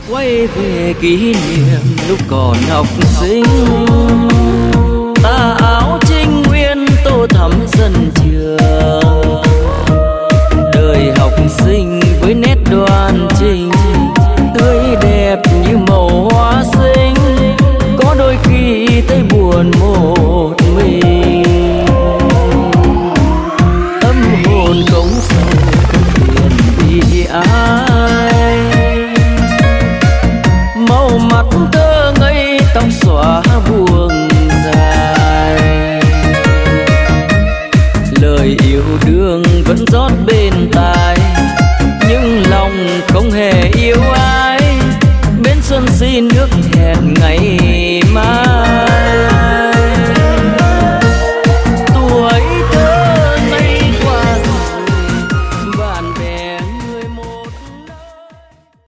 quay về kỷ niệm lúc còn học sinh. Tà áo trinh nguyên tô thắm sân trường, đời học sinh với nét đoan chính tươi đẹp như màu hoa sinh. Có đôi khi thấy buồn một mình, tâm hồn không sâu phiền vì ai. Màu mắt thơ ngây tóc xõa buông dài, lời yêu đương vẫn rót bên tai, nhưng lòng không hề yêu ai. Bên xuân xin ước hẹn ngày mai.